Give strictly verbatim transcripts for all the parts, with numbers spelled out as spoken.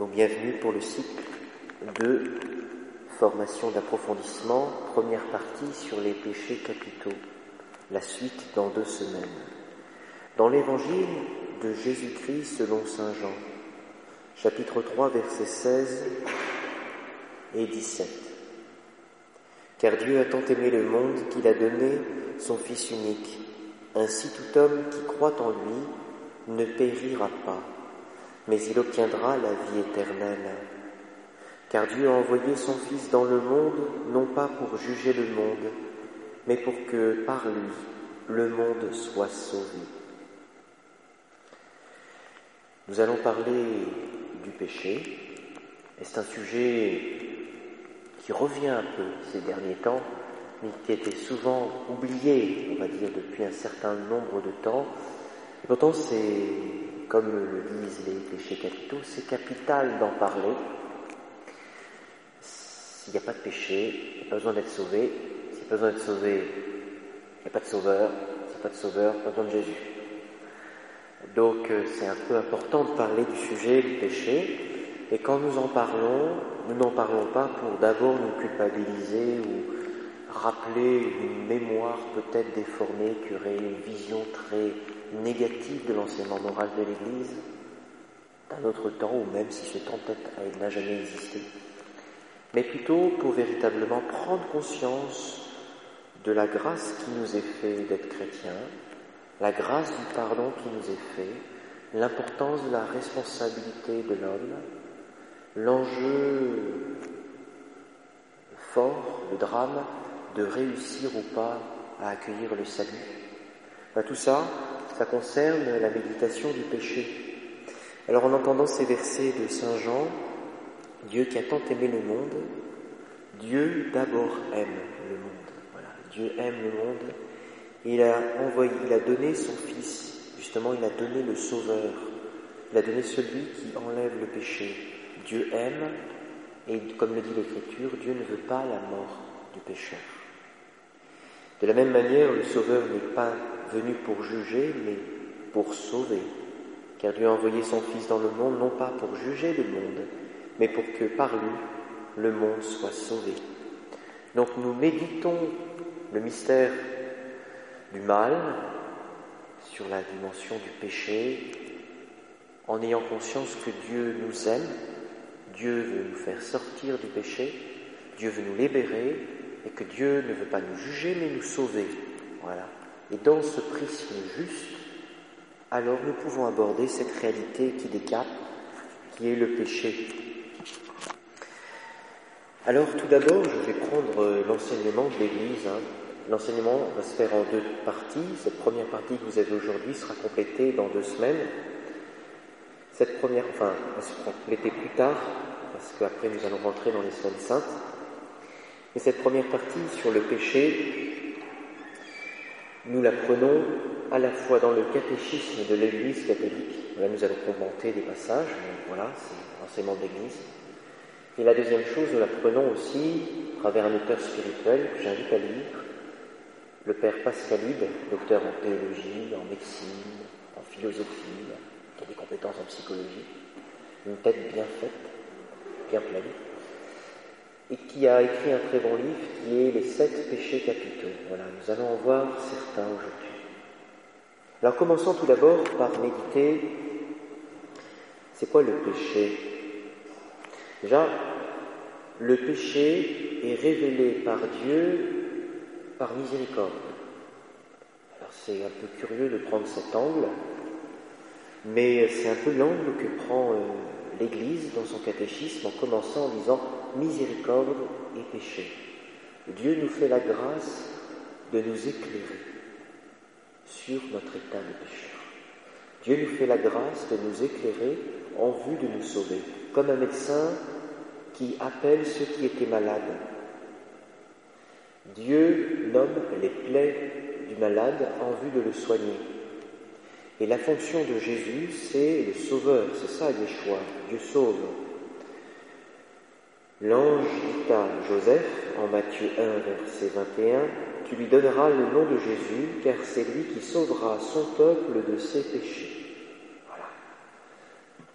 Donc bienvenue pour le cycle de formation d'approfondissement, première partie sur les péchés capitaux, la suite dans deux semaines. Dans l'évangile de Jésus-Christ selon saint Jean, chapitre trois, versets seize et dix-sept. Car Dieu a tant aimé le monde qu'il a donné son Fils unique. Ainsi tout homme qui croit en lui ne périra pas, mais il obtiendra la vie éternelle. Car Dieu a envoyé son Fils dans le monde, non pas pour juger le monde, mais pour que par lui, le monde soit sauvé. Nous allons parler du péché, et c'est un sujet qui revient un peu ces derniers temps, mais qui était souvent oublié, on va dire, depuis un certain nombre de temps. Et pourtant, c'est, comme le disent les péchés capitaux, c'est capital d'en parler. S'il n'y a pas de péché, il n'y a pas besoin d'être sauvé. S'il n'y a pas besoin d'être sauvé, il n'y a pas de sauveur. S'il n'y a pas de sauveur, pas besoin de Jésus. Donc, c'est un peu important de parler du sujet du péché. Et quand nous en parlons, nous n'en parlons pas pour d'abord nous culpabiliser ou rappeler une mémoire peut-être déformée qui aurait une vision très négative de l'enseignement moral de l'Église d'un autre temps, ou même si ce temps peut-être n'a jamais existé, mais plutôt pour véritablement prendre conscience de la grâce qui nous est faite d'être chrétiens, la grâce du pardon qui nous est fait, l'importance de la responsabilité de l'homme, l'enjeu fort, le drame, de réussir ou pas à accueillir le salut. Ben, tout ça, ça concerne la méditation du péché. Alors en entendant ces versets de saint Jean, Dieu qui a tant aimé le monde, Dieu d'abord aime le monde. Voilà, Dieu aime le monde. Et il a envoyé, il a donné son Fils. Justement, il a donné le Sauveur. Il a donné celui qui enlève le péché. Dieu aime, et comme le dit l'Écriture, Dieu ne veut pas la mort du pécheur. De la même manière, le Sauveur n'est pas venu pour juger, mais pour sauver. Car Dieu a envoyé son Fils dans le monde, non pas pour juger le monde, mais pour que par lui, le monde soit sauvé. Donc nous méditons le mystère du mal, sur la dimension du péché, en ayant conscience que Dieu nous aime, Dieu veut nous faire sortir du péché, Dieu veut nous libérer, et que Dieu ne veut pas nous juger, mais nous sauver. Voilà. Et dans ce prisme juste, alors nous pouvons aborder cette réalité qui décape, qui est le péché. Alors tout d'abord, je vais prendre l'enseignement de l'Église. Hein. L'enseignement va se faire en deux parties. Cette première partie que vous avez aujourd'hui sera complétée dans deux semaines. Cette première, enfin, elle sera complétée plus tard, parce qu'après nous allons rentrer dans les semaines saintes. Et cette première partie sur le péché, nous la prenons à la fois dans le catéchisme de l'Église catholique. Là, nous allons commenter des passages, voilà, c'est l'enseignement de l'Église. Et la deuxième chose, nous la prenons aussi à travers un auteur spirituel que j'invite à lire, le père Pascalide, docteur en théologie, en médecine, en philosophie, qui a des compétences en psychologie, une tête bien faite, bien pleine, et qui a écrit un très bon livre qui est Les sept péchés capitaux. Voilà, nous allons en voir certains aujourd'hui. Alors commençons tout d'abord par méditer, c'est quoi le péché ? Déjà, le péché est révélé par Dieu par miséricorde. Alors c'est un peu curieux de prendre cet angle, mais c'est un peu l'angle que prend euh, l'Église dans son catéchisme en commençant en disant miséricorde et péché. Dieu nous fait la grâce de nous éclairer sur notre état de pécheur. Dieu nous fait la grâce de nous éclairer en vue de nous sauver, comme un médecin qui appelle ceux qui étaient malades. Dieu nomme les plaies du malade en vue de le soigner. Et la fonction de Jésus, c'est le sauveur, c'est ça Yeshua, Dieu sauve. L'ange dit à Joseph, en Matthieu un, verset vingt et un, « Tu lui donneras le nom de Jésus, car c'est lui qui sauvera son peuple de ses péchés. »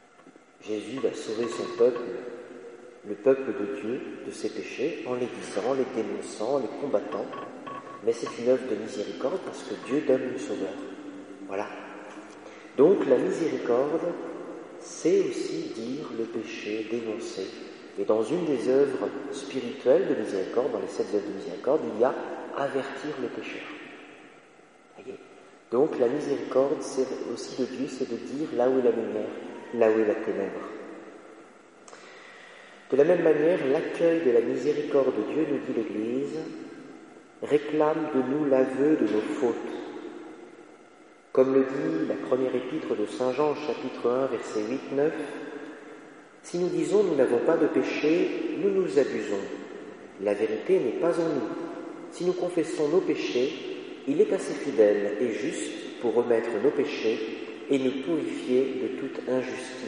Voilà. Jésus va sauver son peuple, le peuple de Dieu, de ses péchés, en les disant, en les dénonçant, en les combattant. Mais c'est une œuvre de miséricorde parce que Dieu donne le sauveur. Voilà. Donc la miséricorde, c'est aussi dire le péché, dénoncer. Et dans une des œuvres spirituelles de miséricorde, dans les sept œuvres de miséricorde, il y a avertir le pécheur. Voyez. Donc la miséricorde, c'est aussi de Dieu, c'est de dire là où est la lumière, là où est la ténèbre. De la même manière, l'accueil de la miséricorde de Dieu, nous dit l'Église, réclame de nous l'aveu de nos fautes. Comme le dit la première épître de Saint Jean, chapitre un, versets huit neuf, « Si nous disons nous n'avons pas de péché, nous nous abusons. La vérité n'est pas en nous. Si nous confessons nos péchés, il est assez fidèle et juste pour remettre nos péchés et nous purifier de toute injustice. »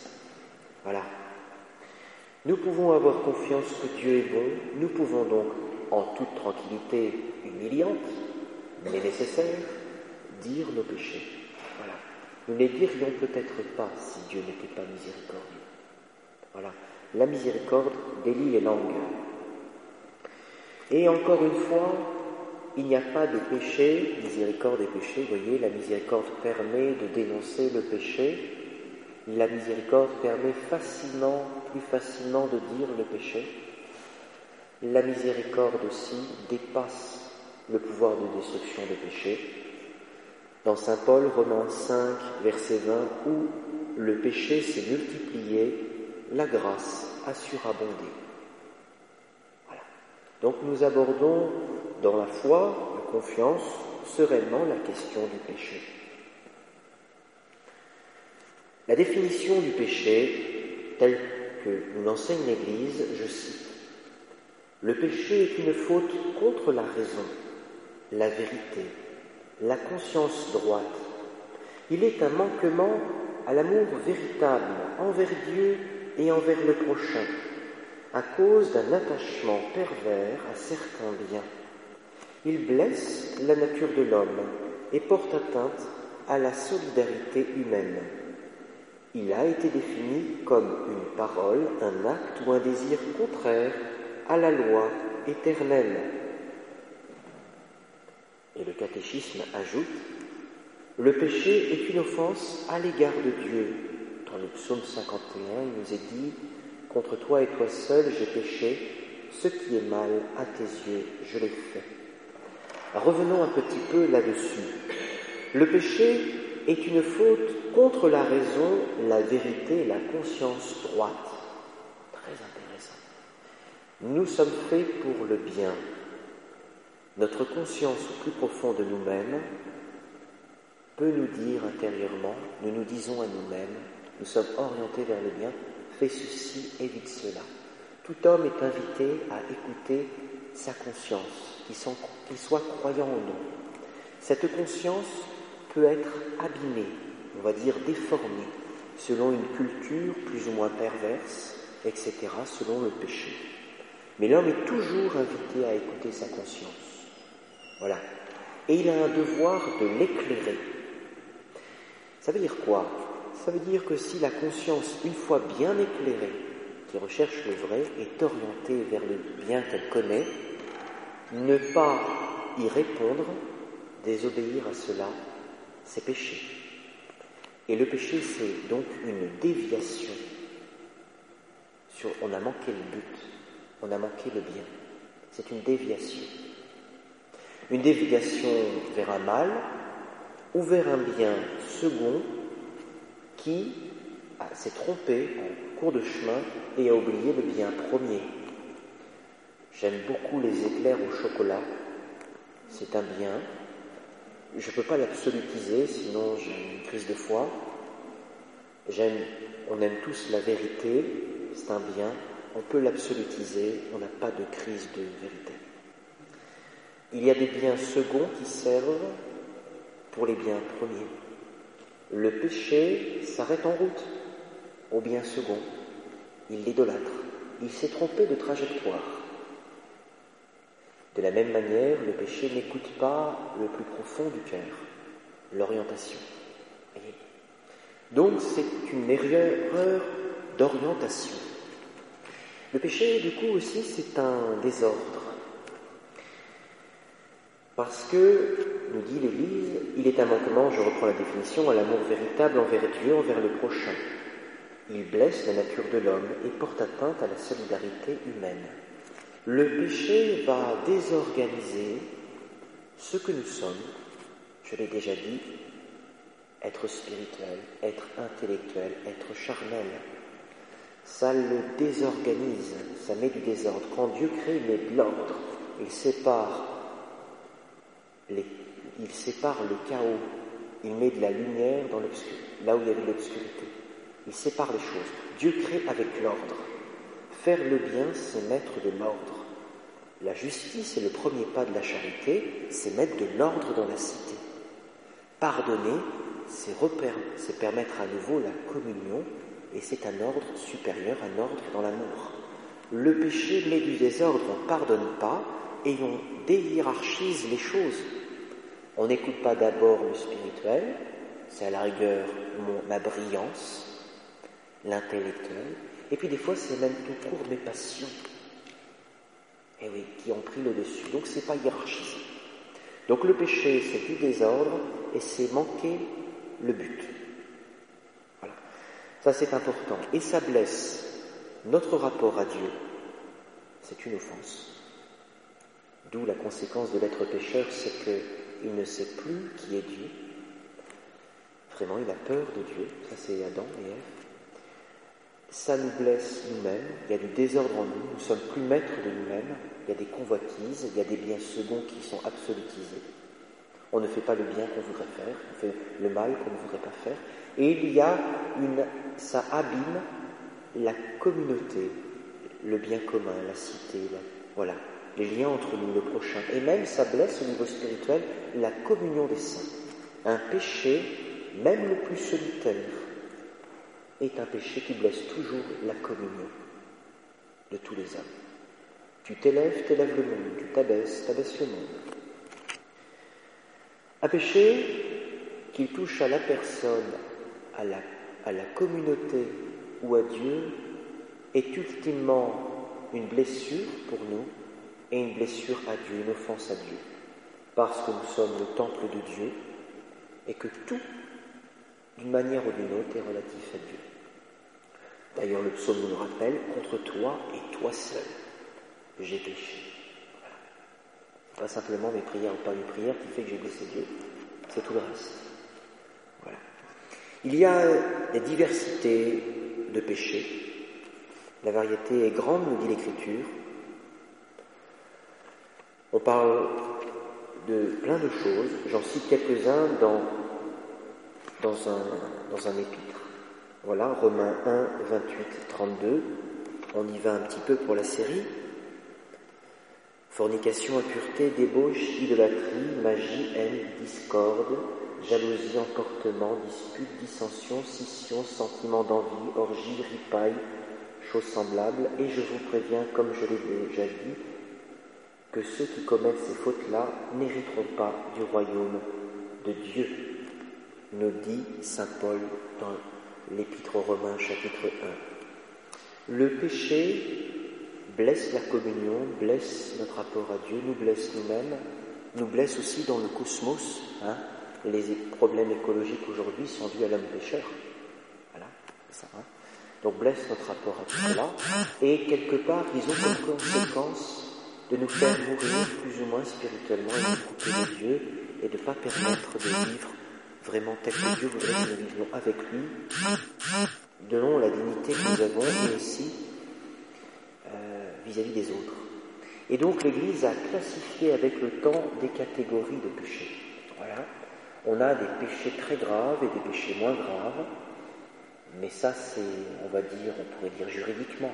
Voilà. Nous pouvons avoir confiance que Dieu est bon, nous pouvons donc, en toute tranquillité humiliante, mais nécessaire, dire nos péchés. Voilà. Nous ne les dirions peut-être pas si Dieu n'était pas miséricordieux. Voilà. La miséricorde délie les langues. Et encore une fois, il n'y a pas de péché, miséricorde et péché. Vous voyez, la miséricorde permet de dénoncer le péché. La miséricorde permet facilement, plus facilement de dire le péché. La miséricorde aussi dépasse le pouvoir de destruction des péchés. Dans saint Paul, Romains cinq, verset vingt, où le péché s'est multiplié, la grâce a surabondé. Voilà. Donc nous abordons dans la foi, la confiance, sereinement la question du péché. La définition du péché, telle que nous l'enseigne l'Église, je cite, « Le péché est une faute contre la raison, la vérité, la conscience droite. Il est un manquement à l'amour véritable envers Dieu et envers le prochain, à cause d'un attachement pervers à certains biens. Il blesse la nature de l'homme et porte atteinte à la solidarité humaine. Il a été défini comme une parole, un acte ou un désir contraire à la loi éternelle. » Et le catéchisme ajoute, « Le péché est une offense à l'égard de Dieu. » Dans le psaume cinquante et un, il nous est dit, « Contre toi et toi seul j'ai péché, ce qui est mal à tes yeux, je l'ai fait. » Revenons un petit peu là-dessus. Le péché est une faute contre la raison, la vérité, la conscience droite. Très intéressant. Nous sommes faits pour le bien. Notre conscience au plus profond de nous-mêmes peut nous dire intérieurement, nous nous disons à nous-mêmes, nous sommes orientés vers le bien, fais ceci, évite cela. Tout homme est invité à écouter sa conscience, qu'il soit croyant ou non. Cette conscience peut être abîmée, on va dire déformée, selon une culture plus ou moins perverse, et cetera, selon le péché. Mais l'homme est toujours invité à écouter sa conscience. Voilà. Et il a un devoir de l'éclairer. Ça veut dire quoi? Ça veut dire que si la conscience, une fois bien éclairée, qui recherche le vrai, est orientée vers le bien qu'elle connaît, ne pas y répondre, désobéir à cela, c'est péché. Et le péché, c'est donc une déviation. Sur, on a manqué le but, on a manqué le bien. C'est une déviation. Une déviation vers un mal ou vers un bien second qui s'est trompé en cours de chemin et a oublié le bien premier. J'aime beaucoup les éclairs au chocolat. C'est un bien. Je ne peux pas l'absolutiser, sinon j'ai une crise de foi. J'aime, on aime tous la vérité, c'est un bien. On peut l'absolutiser, on n'a pas de crise de vérité. Il y a des biens seconds qui servent pour les biens premiers. Le péché s'arrête en route au bien second. Il l'idolâtre. Il s'est trompé de trajectoire. De la même manière, le péché n'écoute pas le plus profond du cœur, l'orientation. Voyez ? Donc c'est une erreur d'orientation. Le péché, du coup, aussi, c'est un désordre. Parce que, nous dit l'Église, il est un manquement, je reprends la définition, à l'amour véritable envers Dieu, envers le prochain. Il blesse la nature de l'homme et porte atteinte à la solidarité humaine. Le péché va désorganiser ce que nous sommes, je l'ai déjà dit, être spirituel, être intellectuel, être charnel. Ça le désorganise, ça met du désordre. Quand Dieu crée, il met de l'ordre. Il sépare, les, il sépare le chaos. Il met de la lumière dans l'obscurité, là où il y avait de l'obscurité. Il sépare les choses. Dieu crée avec l'ordre. Faire le bien, c'est mettre de l'ordre. La justice est le premier pas de la charité, c'est mettre de l'ordre dans la cité. Pardonner, c'est, repère, c'est permettre à nouveau la communion, et c'est un ordre supérieur, un ordre dans l'amour. Le péché met du désordre, on ne pardonne pas, et on déhiérarchise les choses. On n'écoute pas d'abord le spirituel, c'est à la rigueur mon, ma brillance, l'intellectuel, et puis des fois c'est même tout court mes passions, et oui, qui ont pris le dessus. Donc c'est pas hiérarchisé. Donc le péché, c'est du désordre, et c'est manquer le but. Voilà. Ça c'est important. Et ça blesse notre rapport à Dieu. C'est une offense. D'où la conséquence de l'être pécheur, c'est qu'il ne sait plus qui est Dieu. Vraiment, il a peur de Dieu. Ça c'est Adam et Ève. Ça nous blesse nous-mêmes, il y a du désordre en nous, nous ne sommes plus maîtres de nous-mêmes, il y a des convoitises, il y a des biens seconds qui sont absolutisés. On ne fait pas le bien qu'on voudrait faire, on fait le mal qu'on ne voudrait pas faire. Et il y a une, ça abîme la communauté, le bien commun, la cité, la, voilà, les liens entre nous, le prochain. Et même ça blesse au niveau spirituel la communion des saints. Un péché, même le plus solitaire, est un péché qui blesse toujours la communion de tous les hommes. Tu t'élèves, t'élèves le monde, tu t'abaisses, t'abaisses le monde. Un péché qui touche à la personne, à la, à la communauté ou à Dieu, est ultimement une blessure pour nous et une blessure à Dieu, une offense à Dieu, parce que nous sommes le temple de Dieu et que tout, d'une manière ou d'une autre, est relatif à Dieu. D'ailleurs, le psaume nous le rappelle, contre toi et toi seul, j'ai péché. Voilà. C'est pas simplement mes prières ou pas mes prières qui fait que j'ai blessé Dieu, c'est tout le reste. Voilà. Il y a des diversités de péchés. La variété est grande, nous dit l'Écriture. On parle de plein de choses. J'en cite quelques-uns dans, dans, un, dans un épître. Voilà, Romains un, vingt-huit, trente-deux. On y va un petit peu pour la série. Fornication, impureté, débauche, idolâtrie, magie, haine, discorde, jalousie, emportement, dispute, dissension, scission, sentiment d'envie, orgie, ripaille, choses semblables. Et je vous préviens, comme je l'ai déjà dit, que ceux qui commettent ces fautes-là n'hériteront pas du royaume de Dieu, nous dit saint Paul dans l'Épître aux Romains, chapitre un. Le péché blesse la communion, blesse notre rapport à Dieu, nous blesse nous-mêmes, nous blesse aussi dans le cosmos. Hein. Les problèmes écologiques aujourd'hui sont dus à l'homme pécheur. Voilà, c'est ça. Hein. Donc blesse notre rapport à tout cela, et quelque part, ils ont comme conséquence de nous faire mourir plus ou moins spirituellement et de nous couper de Dieu et de ne pas permettre de vivre vraiment tel que Dieu voudrait que nous vivions avec lui, selon la dignité que nous avons et aussi euh, vis-à-vis des autres. Et donc l'Église a classifié avec le temps des catégories de péchés. Voilà. On a des péchés très graves et des péchés moins graves, mais ça c'est, on va dire, on pourrait dire juridiquement.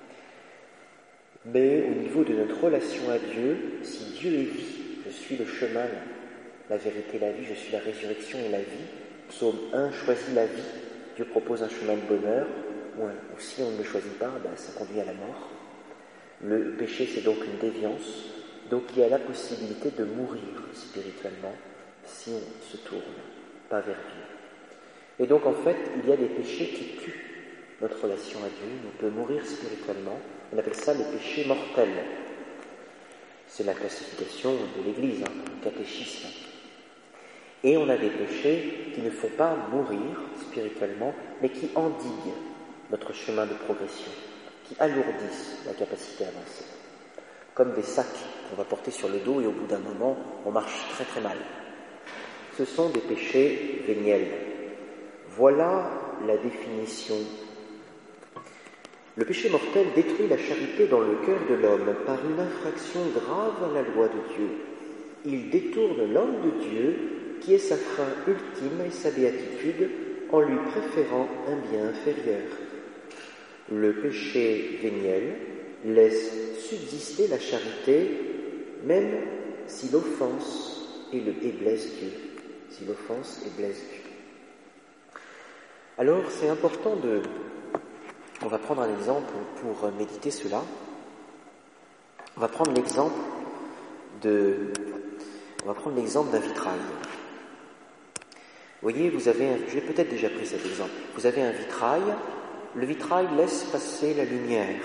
Mais au niveau de notre relation à Dieu, si Dieu est vie, je suis le chemin, la vérité, la vie, je suis la résurrection et la vie. Psaume un choisit la vie. Dieu propose un chemin de bonheur, ou si on ne le choisit pas, ben, ça conduit à la mort. Le péché, c'est donc une déviance, donc il y a la possibilité de mourir spirituellement si on se tourne pas vers Dieu. Et donc en fait, il y a des péchés qui tuent. notre relation à Dieu nous peut mourir spirituellement. On appelle ça le péché mortel. C'est la classification de l'Église, hein, le catéchisme. Et on a des péchés qui ne font pas mourir spirituellement, mais qui endiguent notre chemin de progression, qui alourdissent la capacité à avancer. Comme des sacs qu'on va porter sur le dos et au bout d'un moment, on marche très très mal. Ce sont des péchés véniels. Voilà la définition. Le péché mortel détruit la charité dans le cœur de l'homme par une infraction grave à la loi de Dieu. Il détourne l'homme de Dieu, qui est sa fin ultime et sa béatitude, en lui préférant un bien inférieur. Le péché véniel laisse subsister la charité, même si l'offense et, le, et blesse Dieu. Si l'offense et blesse Dieu. Alors, c'est important de... On va prendre un exemple pour méditer cela. On va prendre l'exemple de... On va prendre l'exemple d'un vitrail. Vous voyez, vous avez un... J'ai peut-être déjà pris cet exemple. Vous avez un vitrail. Le vitrail laisse passer la lumière.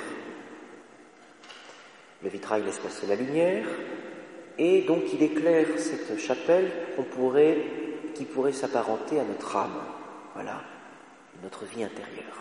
Le vitrail laisse passer la lumière, et donc il éclaire cette chapelle qu'on pourrait, qui pourrait s'apparenter à notre âme. Voilà, notre vie intérieure.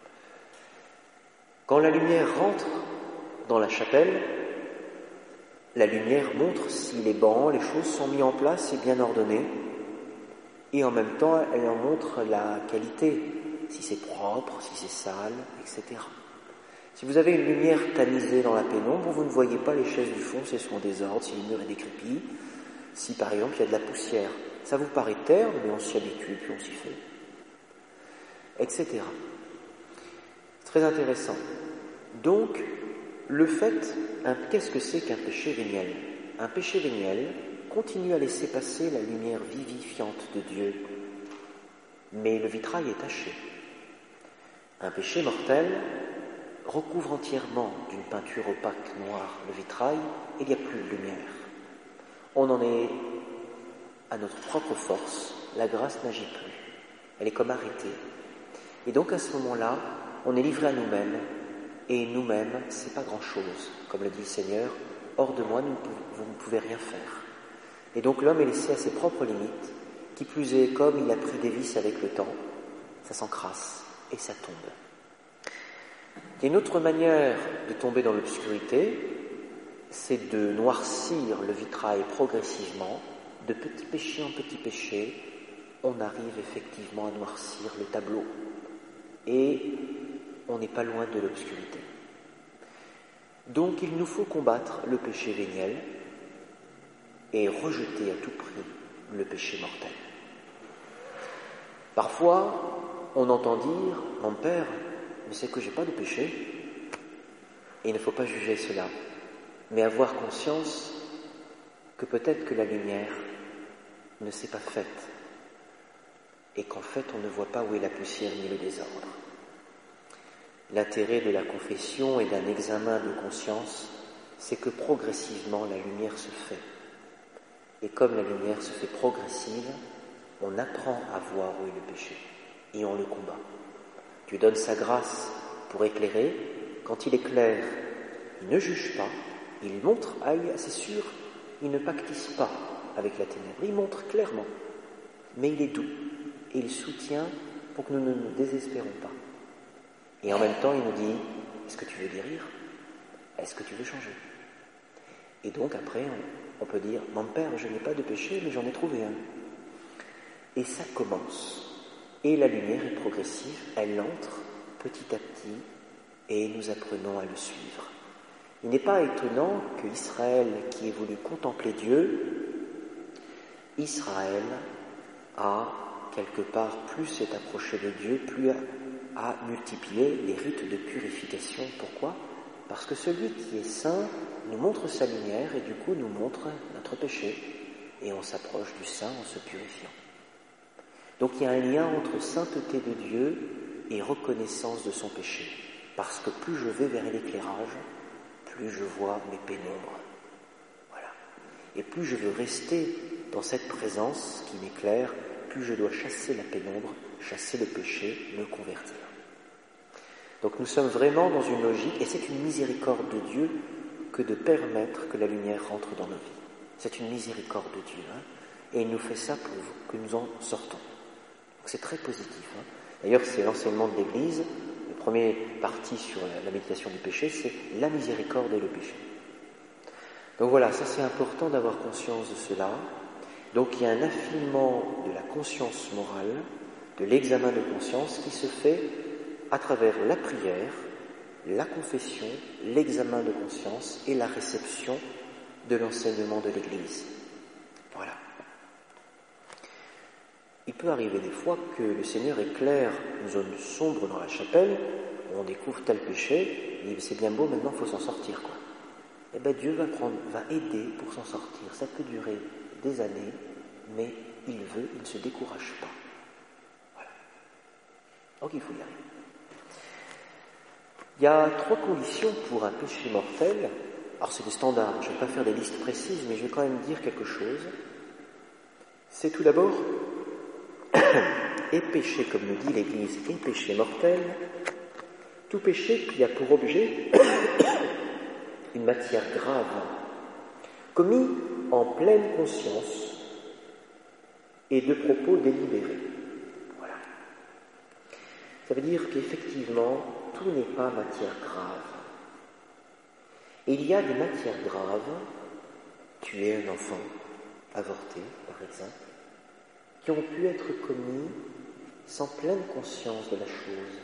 Quand la lumière rentre dans la chapelle, la lumière montre si les bancs, les choses sont mis en place et bien ordonnées, et en même temps, elle en montre la qualité, si c'est propre, si c'est sale, et cetera. Si vous avez une lumière tamisée dans la pénombre, vous ne voyez pas les chaises du fond, si elles sont en désordre, si le mur est décrépit, si par exemple il y a de la poussière. Ça vous paraît terne, mais on s'y habitue, puis on s'y fait, et cetera. C'est très intéressant. Donc, le fait, hein, qu'est-ce que c'est qu'un péché véniel ? Un péché véniel continue à laisser passer la lumière vivifiante de Dieu, mais le vitrail est taché. Un péché mortel recouvre entièrement d'une peinture opaque noire le vitrail, et il n'y a plus de lumière. On en est à notre propre force, la grâce n'agit plus, elle est comme arrêtée. Et donc à ce moment-là, on est livré à nous-mêmes, et nous-mêmes, c'est pas grand-chose, comme le dit le Seigneur, hors de moi, vous ne pouvez rien faire. Et donc l'homme est laissé à ses propres limites, qui plus est, comme il a pris des vices avec le temps, ça s'encrasse et ça tombe. Il y a une autre manière de tomber dans l'obscurité, c'est de noircir le vitrail progressivement, de petit péché en petit péché, on arrive effectivement à noircir le tableau. Et on n'est pas loin de l'obscurité. Donc il nous faut combattre le péché véniel et rejeter à tout prix le péché mortel. Parfois, on entend dire « Mon père, mais c'est que j'ai pas de péché ». Et il ne faut pas juger cela, mais avoir conscience que peut-être que la lumière ne s'est pas faite et qu'en fait on ne voit pas où est la poussière ni le désordre. L'intérêt de la confession et d'un examen de conscience, c'est que progressivement la lumière se fait. Et comme la lumière se fait progressive, on apprend à voir où est le péché et on le combat. Dieu donne sa grâce pour éclairer. Quand il éclaire, il ne juge pas, il montre, ah, c'est sûr, il ne pactise pas avec la ténèbre, il montre clairement, mais il est doux et il soutient pour que nous ne nous désespérons pas. Et en même temps, il nous dit, est-ce que tu veux guérir ? Est-ce que tu veux changer ? Et donc après, on, on peut dire, mon père, je n'ai pas de péché, mais j'en ai trouvé un. Et ça commence. Et la lumière est progressive, elle entre petit à petit, et nous apprenons à le suivre. Il n'est pas étonnant qu'Israël, qui ait voulu contempler Dieu, Israël a quelque part plus s'est approché de Dieu, plus a, a multiplié les rites de purification. Pourquoi ? Parce que celui qui est saint nous montre sa lumière et du coup nous montre notre péché. Et on s'approche du saint en se purifiant. Donc il y a un lien entre sainteté de Dieu et reconnaissance de son péché. Parce que plus je vais vers l'éclairage, plus je vois mes pénombres. Voilà. Et plus je veux rester dans cette présence qui m'éclaire, plus je dois chasser la pénombre, chasser le péché, me convertir. Donc nous sommes vraiment dans une logique, et c'est une miséricorde de Dieu que de permettre que la lumière rentre dans nos vies. C'est une miséricorde de Dieu, hein, et il nous fait ça pour que nous en sortons. Donc c'est très positif. Hein. D'ailleurs, c'est l'enseignement de l'Église. Le premier parti sur la, la méditation du péché, c'est la miséricorde et le péché. Donc voilà, ça c'est important d'avoir conscience de cela. Donc il y a un affinement de la conscience morale, de l'examen de conscience qui se fait à travers la prière, la confession, l'examen de conscience et la réception de l'enseignement de l'Église. Voilà. Il peut arriver des fois que le Seigneur éclaire une zone sombre dans la chapelle, où on découvre tel péché, et c'est bien beau, maintenant il faut s'en sortir, quoi. Eh bien Dieu va prendre, va aider pour s'en sortir. Ça peut durer des années, mais il veut, il ne se décourage pas. Voilà. Donc il faut y arriver. Il y a trois conditions pour un péché mortel. Alors c'est des standards, je ne vais pas faire des listes précises, mais je vais quand même dire quelque chose. C'est tout d'abord, et péché, comme nous dit l'Église, et péché mortel, tout péché qui a pour objet une matière grave, commis en pleine conscience et de propos délibérés. Voilà. Ça veut dire qu'effectivement, tout n'est pas matière grave. Et il y a des matières graves, tuer un enfant, avorter par exemple, qui ont pu être commis sans pleine conscience de la chose.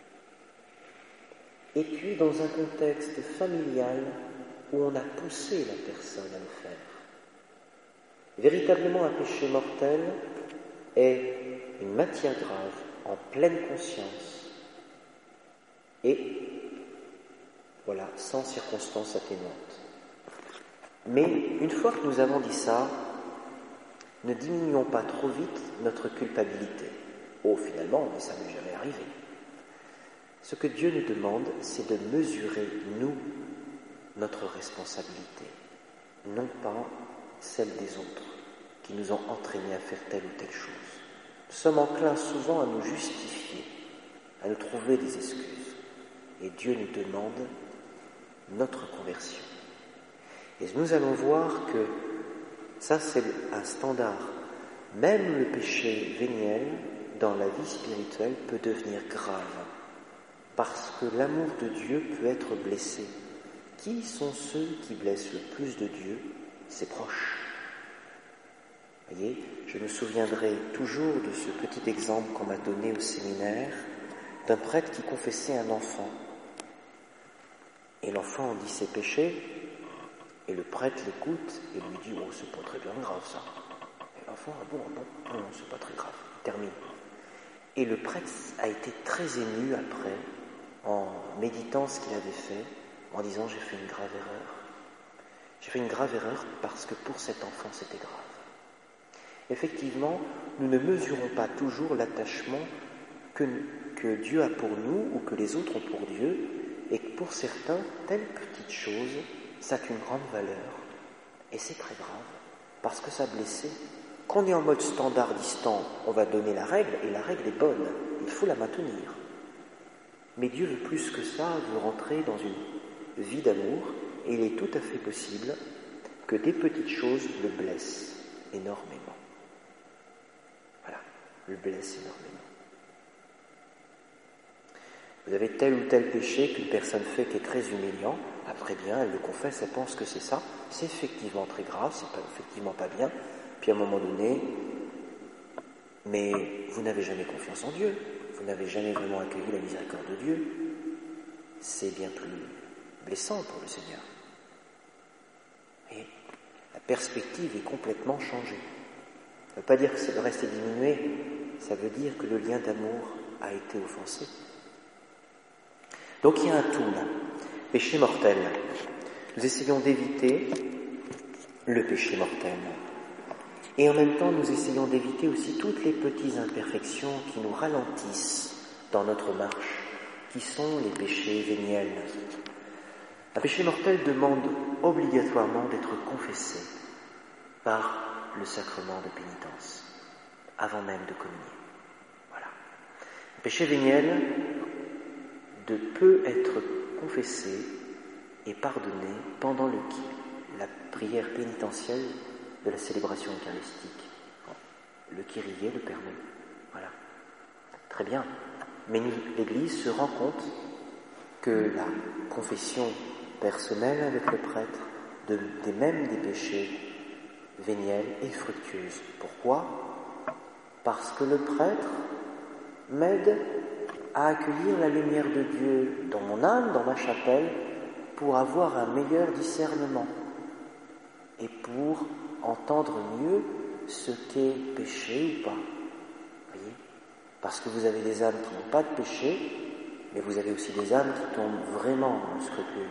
Et puis dans un contexte familial où on a poussé la personne à le faire. Véritablement un péché mortel est une matière grave en pleine conscience et voilà, sans circonstances atténuantes. Mais une fois que nous avons dit ça, ne diminuons pas trop vite notre culpabilité. Oh, finalement, mais ça m'est jamais arrivé. Ce que Dieu nous demande, c'est de mesurer, nous, notre responsabilité, non pas celle des autres, qui nous ont entraînés à faire telle ou telle chose. Nous sommes enclins souvent à nous justifier, à nous trouver des excuses. Et Dieu nous demande notre conversion. Et nous allons voir que ça, c'est un standard. Même le péché véniel, dans la vie spirituelle, peut devenir grave. Parce que l'amour de Dieu peut être blessé. Qui sont ceux qui blessent le plus de Dieu? Ses proches. Vous voyez, je me souviendrai toujours de ce petit exemple qu'on m'a donné au séminaire d'un prêtre qui confessait un enfant. Et l'enfant dit ses péchés, et le prêtre l'écoute et lui dit « Oh, c'est pas très bien grave ça ». Et l'enfant « Ah bon, ah bon, non, c'est pas très grave ». Il termine. Et le prêtre a été très ému après, en méditant ce qu'il avait fait, en disant « J'ai fait une grave erreur ». J'ai fait une grave erreur parce que pour cet enfant, c'était grave. Effectivement, nous ne mesurons pas toujours l'attachement que, que Dieu a pour nous ou que les autres ont pour Dieu, et que pour certains, telle petite chose, ça a une grande valeur, et c'est très grave, parce que ça a blessé. Quand on est en mode standardistant, on va donner la règle, et la règle est bonne, il faut la maintenir. Mais Dieu veut plus que ça, veut rentrer dans une vie d'amour, et il est tout à fait possible que des petites choses le blessent énormément. Voilà, le blessent énormément. Vous avez tel ou tel péché qu'une personne fait qui est très humiliant, après bien, elle le confesse, elle pense que c'est ça, c'est effectivement très grave, c'est pas, effectivement pas bien, puis à un moment donné, mais vous n'avez jamais confiance en Dieu, vous n'avez jamais vraiment accueilli la miséricorde de Dieu, c'est bien plus blessant pour le Seigneur. Et la perspective est complètement changée. Ça ne veut pas dire que le reste est diminué, ça veut dire que le lien d'amour a été offensé. Donc il y a un tout là, péché mortel. Nous essayons d'éviter le péché mortel. Et en même temps, nous essayons d'éviter aussi toutes les petites imperfections qui nous ralentissent dans notre marche, qui sont les péchés véniels. Un péché mortel demande obligatoirement d'être confessé par le sacrement de pénitence, avant même de communier. Voilà. Le péché véniel de, peut être confessé et pardonné pendant le, la prière pénitentielle de la célébration eucharistique. Le Kyrie le permet. Voilà. Très bien. Mais nous, l'Église se rend compte que la confession personnelle avec le prêtre de, des mêmes des péchés véniels est fructueuse. Pourquoi ? Parce que le prêtre m'aide à accueillir la lumière de Dieu dans mon âme, dans ma chapelle, pour avoir un meilleur discernement et pour entendre mieux ce qu'est péché ou pas. Voyez ? Parce que vous avez des âmes qui n'ont pas de péché, mais vous avez aussi des âmes qui tombent vraiment dans le scrupule.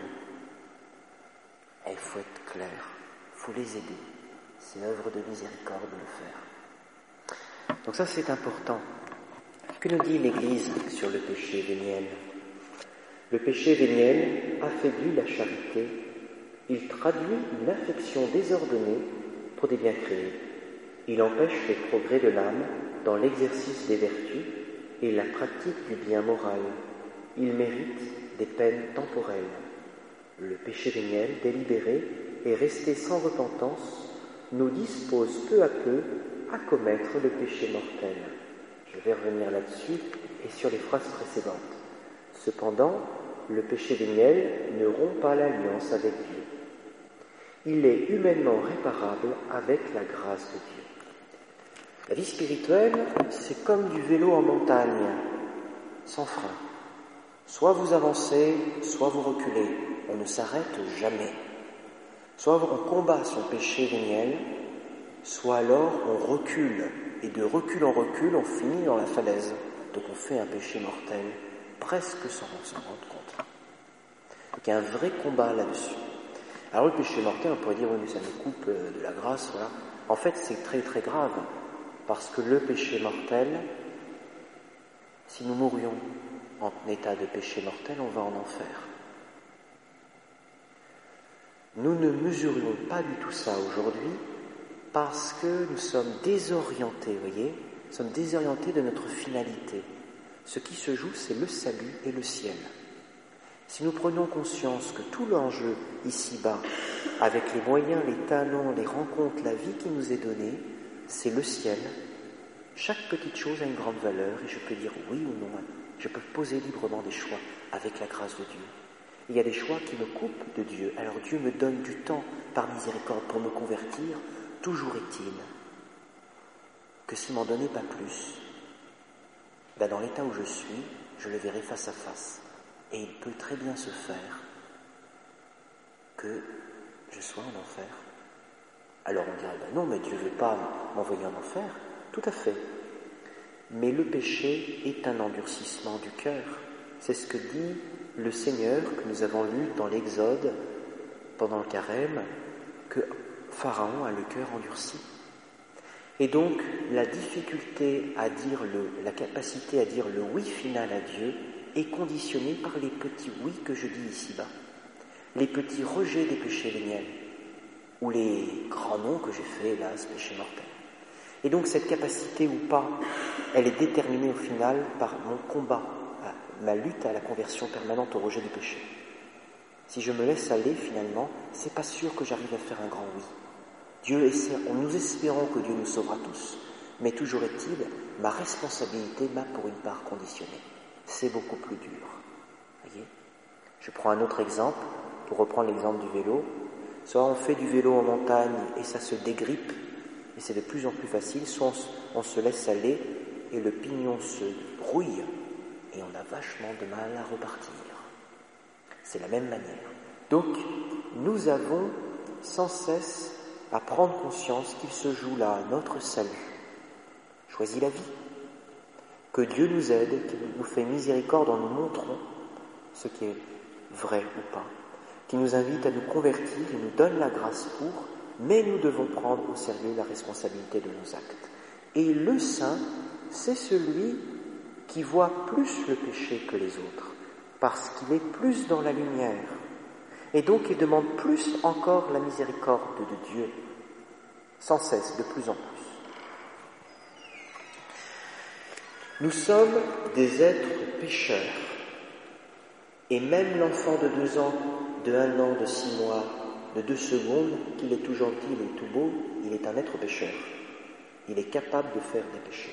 Et il faut être clair, il faut les aider. C'est œuvre de miséricorde de le faire. Donc ça, c'est important. Que nous dit l'Église sur le péché véniel ? Le péché véniel affaiblit la charité. Il traduit une affection désordonnée pour des biens créés. Il empêche les progrès de l'âme dans l'exercice des vertus et la pratique du bien moral. Il mérite des peines temporelles. Le péché véniel, délibéré et resté sans repentance, nous dispose peu à peu à commettre le péché mortel. Je vais revenir là-dessus et sur les phrases précédentes. Cependant, le péché véniel ne rompt pas l'alliance avec Dieu. Il est humainement réparable avec la grâce de Dieu. La vie spirituelle, c'est comme du vélo en montagne, sans frein. Soit vous avancez, soit vous reculez. On ne s'arrête jamais. Soit on combat son péché véniel, soit alors on recule. Et de recul en recul, on finit dans la falaise. Donc on fait un péché mortel, presque sans s'en rendre compte. Donc il y a un vrai combat là-dessus. Alors le péché mortel, on pourrait dire, oui mais ça nous coupe de la grâce, voilà. En fait, c'est très très grave. Parce que le péché mortel, si nous mourions en état de péché mortel, on va en enfer. Nous ne mesurions pas du tout ça aujourd'hui parce que nous sommes désorientés, vous voyez, nous sommes désorientés de notre finalité. Ce qui se joue, c'est le salut et le ciel. Si nous prenons conscience que tout l'enjeu ici-bas, avec les moyens, les talents, les rencontres, la vie qui nous est donnée, c'est le ciel. Chaque petite chose a une grande valeur et je peux dire oui ou non. Je peux poser librement des choix avec la grâce de Dieu. Il y a des choix qui me coupent de Dieu. Alors Dieu me donne du temps par miséricorde pour me convertir. Toujours est-il que s'il m'en donnait pas plus, ben dans l'état où je suis, je le verrai face à face. Et il peut très bien se faire que je sois en enfer. Alors on dirait, ben non, mais Dieu ne veut pas m'envoyer en enfer. Tout à fait. Mais le péché est un endurcissement du cœur. C'est ce que dit le Seigneur que nous avons lu dans l'Exode pendant le carême, que Pharaon a le cœur endurci. Et donc la difficulté à dire le, la capacité à dire le oui final à Dieu est conditionnée par les petits oui que je dis ici-bas, les petits rejets des péchés véniels, ou les grands noms que j'ai fait, hélas, péché mortel. Et donc cette capacité ou pas, elle est déterminée au final par mon combat, ma lutte à la conversion permanente au rejet du péché. Si je me laisse aller, finalement, c'est pas sûr que j'arrive à faire un grand oui. Dieu essaie, nous espérons que Dieu nous sauvera tous, mais toujours est-il, ma responsabilité m'a pour une part conditionnée. C'est beaucoup plus dur. Voyez ? Je prends un autre exemple, pour reprendre l'exemple du vélo. Soit on fait du vélo en montagne et ça se dégrippe, et c'est de plus en plus facile, soit on, on se laisse aller et le pignon se brouille et on a vachement de mal à repartir. C'est la même manière. Donc, nous avons sans cesse à prendre conscience qu'il se joue là notre salut. Choisis la vie. Que Dieu nous aide, qu'il nous fait miséricorde en nous montrant ce qui est vrai ou pas, qui nous invite à nous convertir et nous donne la grâce pour, mais nous devons prendre au sérieux la responsabilité de nos actes. Et le saint, c'est celui qui voit plus le péché que les autres, parce qu'il est plus dans la lumière. Et donc il demande plus encore la miséricorde de Dieu, sans cesse, de plus en plus. Nous sommes des êtres pécheurs. Et même l'enfant de deux ans, de un an, de six mois, de deux secondes, qu'il est tout gentil, il est tout beau, il est un être pécheur. Il est capable de faire des péchés.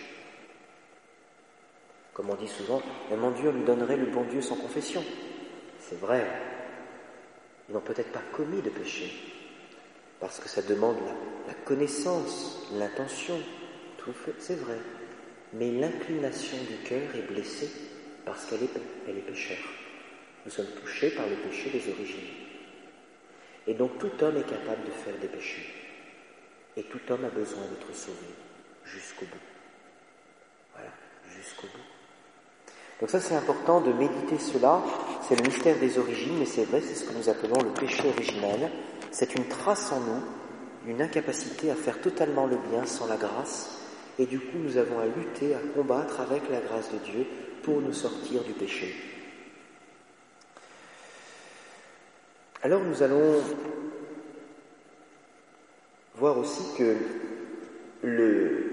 Comme on dit souvent, mais mon Dieu lui donnerait le bon Dieu sans confession. C'est vrai. Ils n'ont peut-être pas commis de péché, parce que ça demande la, la connaissance, l'intention, tout fait, c'est vrai. Mais l'inclination du cœur est blessée parce qu'elle est, elle est pécheur. Nous sommes touchés par le péché des origines. Et donc tout homme est capable de faire des péchés. Et tout homme a besoin d'être sauvé jusqu'au bout. Voilà, jusqu'au bout. Donc ça c'est important de méditer cela, c'est le mystère des origines, mais c'est vrai, c'est ce que nous appelons le péché originel. C'est une trace en nous, une incapacité à faire totalement le bien sans la grâce, et du coup nous avons à lutter, à combattre avec la grâce de Dieu pour nous sortir du péché. Alors nous allons voir aussi que le,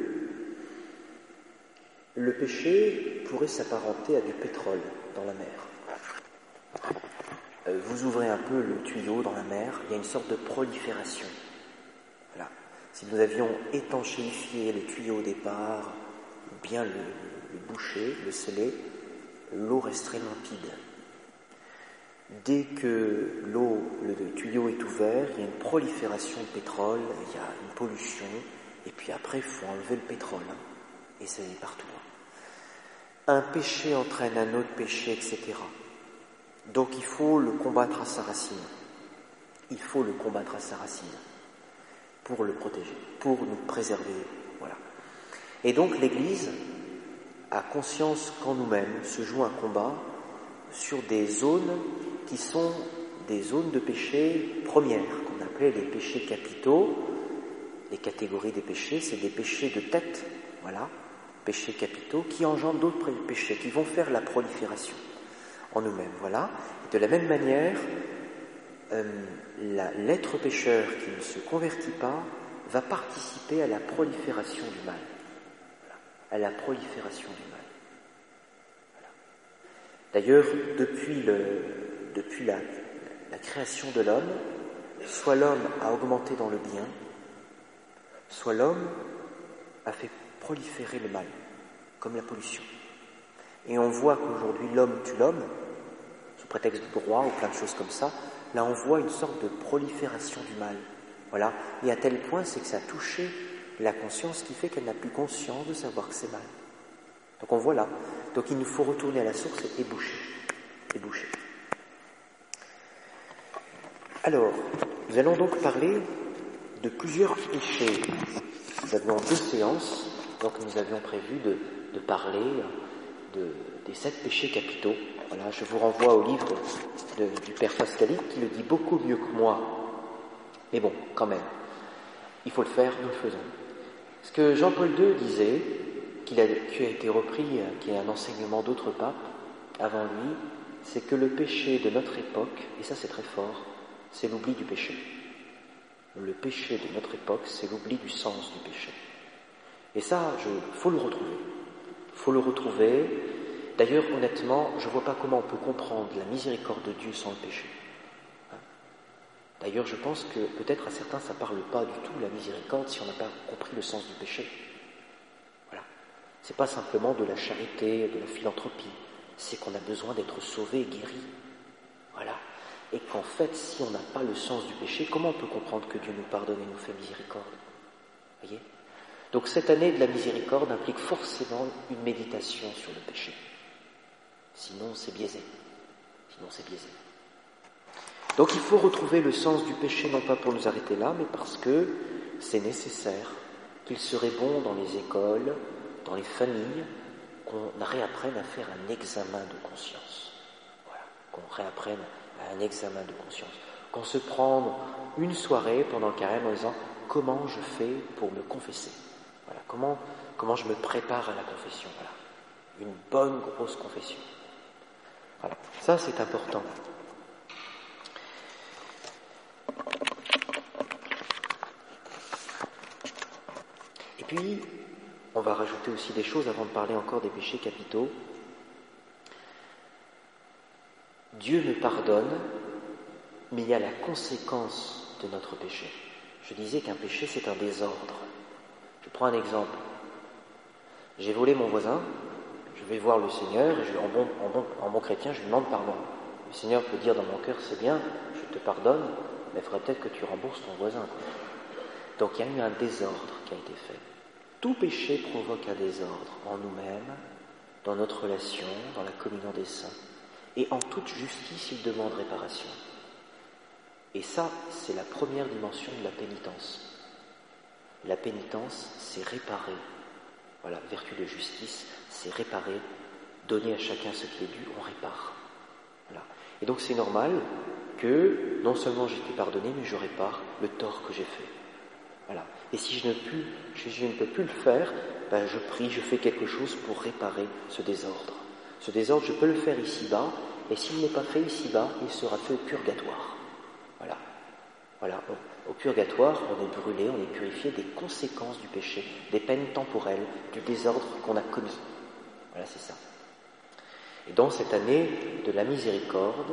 le péché pourrait s'apparenter à du pétrole dans la mer. Euh, vous ouvrez un peu le tuyau dans la mer, il y a une sorte de prolifération. Voilà. Si nous avions étanchéifié le tuyau au départ, bien le, le boucher, le sceller, l'eau resterait limpide. Dès que l'eau, le tuyau est ouvert, il y a une prolifération de pétrole, il y a une pollution, et puis après il faut enlever le pétrole, hein, et ça est partout. Un péché entraîne un autre péché, et cetera. Donc il faut le combattre à sa racine. Il faut le combattre à sa racine pour le protéger, pour nous préserver. Voilà. Et donc l'Église a conscience qu'en nous-mêmes se joue un combat sur des zones qui sont des zones de péché premières, qu'on appelait les péchés capitaux. Les catégories des péchés, c'est des péchés de tête, voilà, péchés capitaux, qui engendrent d'autres péchés, qui vont faire la prolifération en nous-mêmes, voilà. De la même manière, euh, la, l'être pécheur qui ne se convertit pas va participer à la prolifération du mal, voilà, à la prolifération du mal. Voilà. D'ailleurs, depuis le Depuis la, la création de l'homme, soit l'homme a augmenté dans le bien, soit l'homme a fait proliférer le mal, comme la pollution. Et on voit qu'aujourd'hui l'homme tue l'homme, sous prétexte de droit ou plein de choses comme ça. Là on voit une sorte de prolifération du mal. Voilà. Et à tel point c'est que ça a touché la conscience qui fait qu'elle n'a plus conscience de savoir que c'est mal. Donc on voit là. Donc il nous faut retourner à la source et boucher. Et boucher. Alors, nous allons donc parler de plusieurs péchés. Nous avions deux séances, donc nous avions prévu de, de parler de, des sept péchés capitaux. Voilà, je vous renvoie au livre de, du Père Pascalic qui le dit beaucoup mieux que moi. Mais bon, quand même, il faut le faire, nous le faisons. Ce que Jean-Paul deux disait, qu'il a, qui a été repris, qui est un enseignement d'autres papes avant lui, c'est que le péché de notre époque, et ça c'est très fort, c'est l'oubli du péché. Le péché de notre époque, c'est l'oubli du sens du péché. Et ça, il faut le retrouver. Il faut le retrouver. D'ailleurs, honnêtement, je ne vois pas comment on peut comprendre la miséricorde de Dieu sans le péché. D'ailleurs, je pense que peut-être à certains, ça ne parle pas du tout, la miséricorde, si on n'a pas compris le sens du péché. Voilà. C'est pas simplement de la charité, de la philanthropie. C'est qu'on a besoin d'être sauvé et guéri. Voilà. Et qu'en fait, si on n'a pas le sens du péché, comment on peut comprendre que Dieu nous pardonne et nous fait miséricorde? Voyez? Donc cette année de la miséricorde implique forcément une méditation sur le péché. Sinon, c'est biaisé. Sinon, c'est biaisé. Donc il faut retrouver le sens du péché, non pas pour nous arrêter là, mais parce que c'est nécessaire, qu'il serait bon dans les écoles, dans les familles, qu'on réapprenne à faire un examen de conscience. Voilà, qu'on réapprenne à un examen de conscience. Qu'on se prenne une soirée pendant le carême en disant comment je fais pour me confesser. Voilà, comment, comment je me prépare à la confession. Voilà, une bonne grosse confession. Voilà, ça c'est important. Et puis, on va rajouter aussi des choses avant de parler encore des péchés capitaux. Dieu me pardonne, mais il y a la conséquence de notre péché. Je disais qu'un péché, c'est un désordre. Je prends un exemple. J'ai volé mon voisin, je vais voir le Seigneur, et je, en, bon, en, bon, en bon chrétien, je lui demande pardon. Le Seigneur peut dire dans mon cœur, c'est bien, je te pardonne, mais il faudrait peut-être que tu rembourses ton voisin. Quoi. Donc il y a eu un désordre qui a été fait. Tout péché provoque un désordre en nous-mêmes, dans notre relation, dans la communion des saints. Et en toute justice, il demande réparation. Et ça, c'est la première dimension de la pénitence. La pénitence, c'est réparer. Voilà, vertu de justice, c'est réparer, donner à chacun ce qui est dû, on répare. Voilà. Et donc c'est normal que non seulement j'ai été pardonné, mais je répare le tort que j'ai fait. Voilà. Et si je ne, plus, je ne peux plus le faire, ben je prie, je fais quelque chose pour réparer ce désordre. Ce désordre, je peux le faire ici-bas, et s'il n'est pas fait ici-bas, il sera fait au purgatoire. Voilà. Voilà. Au purgatoire, on est brûlé, on est purifié des conséquences du péché, des peines temporelles, du désordre qu'on a commis. Voilà, c'est ça. Et dans cette année de la miséricorde,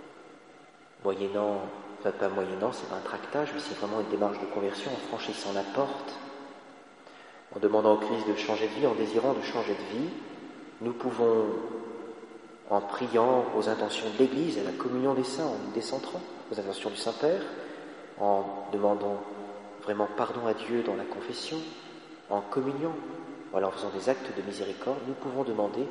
moyennant, enfin pas moyennant, c'est pas un tractage, mais c'est vraiment une démarche de conversion, en franchissant la porte, en demandant au Christ de changer de vie, en désirant de changer de vie, nous pouvons, en priant aux intentions de l'Église, à la communion des saints, en nous décentrant, aux intentions du Saint-Père, en demandant vraiment pardon à Dieu dans la confession, en communion, voilà, en faisant des actes de miséricorde, nous pouvons demander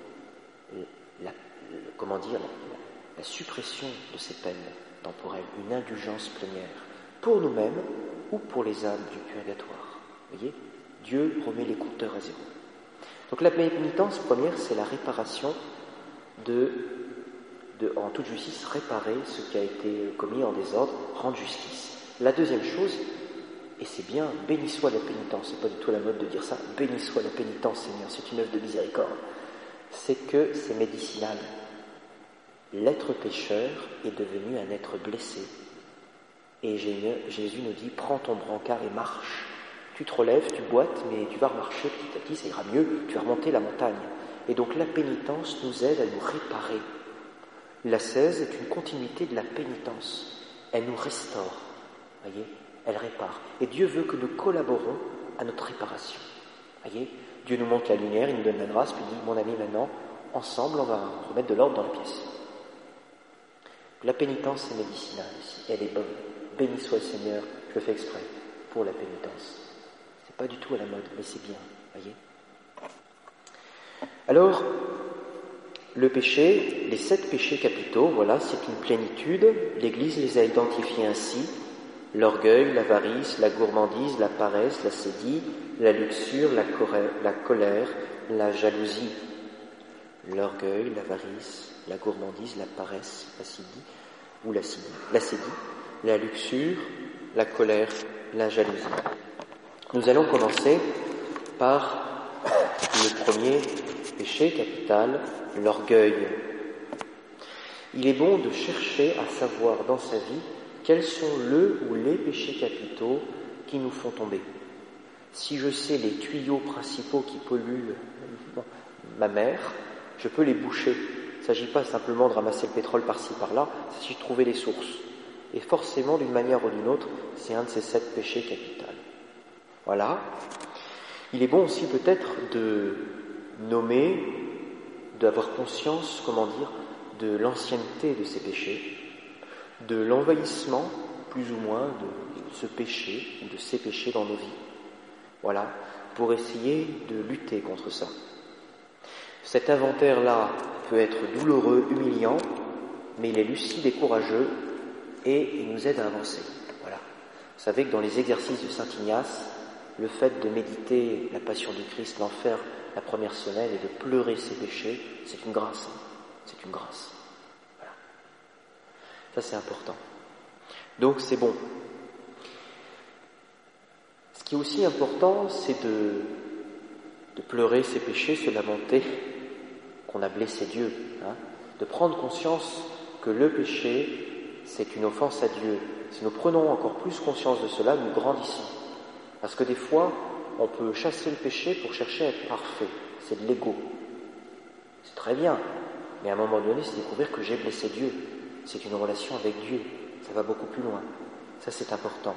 la, la, comment dire, la, la suppression de ces peines temporelles, une indulgence plénière, pour nous-mêmes ou pour les âmes du purgatoire. Vous voyez, Dieu remet les compteurs à zéro. Donc la pénitence première, c'est la réparation de, de, en toute justice, réparer ce qui a été commis en désordre, rendre justice. La deuxième chose, et c'est bien, béni soit la pénitence, c'est pas du tout la mode de dire ça, béni soit la pénitence, Seigneur, c'est une œuvre de miséricorde, c'est que c'est médicinal. L'être pécheur est devenu un être blessé. Et Jésus nous dit, prends ton brancard et marche. Tu te relèves, tu boites, mais tu vas remarcher petit à petit, ça ira mieux, tu vas remonter la montagne. Et donc la pénitence nous aide à nous réparer. L'ascèse est une continuité de la pénitence. Elle nous restaure, voyez, elle répare. Et Dieu veut que nous collaborons à notre réparation. Voyez, Dieu nous montre la lumière, il nous donne la grâce, puis il dit, mon ami, maintenant, ensemble, on va remettre de l'ordre dans la pièce. La pénitence, c'est médicinal aussi, elle est bonne. Béni soit le Seigneur, je le fais exprès, pour la pénitence. C'est pas du tout à la mode, mais c'est bien, voyez. Alors, le péché, les sept péchés capitaux, voilà, c'est une plénitude. L'Église les a identifiés ainsi. L'orgueil, l'avarice, la gourmandise, la paresse, la sédie, la luxure, la, coré- la colère, la jalousie. L'orgueil, l'avarice, la gourmandise, la paresse, la sédie, ou la sédie, la sédie, la luxure, la colère, la jalousie. Nous allons commencer par le premier péché capital, l'orgueil. Il est bon de chercher à savoir dans sa vie quels sont le ou les péchés capitaux qui nous font tomber. Si je sais les tuyaux principaux qui polluent ma mer, je peux les boucher. Il ne s'agit pas simplement de ramasser le pétrole par-ci, par-là, il s'agit de trouver les sources. Et forcément, d'une manière ou d'une autre, c'est un de ces sept péchés capitaux. Voilà. Il est bon aussi peut-être de nommer, d'avoir conscience, comment dire, de l'ancienneté de ces péchés, de l'envahissement, plus ou moins, de ce péché, ou de ces péchés dans nos vies. Voilà, pour essayer de lutter contre ça. Cet inventaire-là peut être douloureux, humiliant, mais il est lucide et courageux, et il nous aide à avancer. Voilà. Vous savez que dans les exercices de Saint Ignace, le fait de méditer la passion du Christ, l'enfer, la première semaine, et de pleurer ses péchés, c'est une grâce. C'est une grâce. Voilà. Ça, c'est important. Donc, c'est bon. Ce qui est aussi important, c'est de, de pleurer ses péchés, se lamenter qu'on a blessé Dieu. Hein, de prendre conscience que le péché, c'est une offense à Dieu. Si nous prenons encore plus conscience de cela, nous grandissons. Parce que des fois, on peut chasser le péché pour chercher à être parfait. C'est de l'ego. C'est très bien. Mais à un moment donné, c'est découvrir que j'ai blessé Dieu. C'est une relation avec Dieu. Ça va beaucoup plus loin. Ça, c'est important.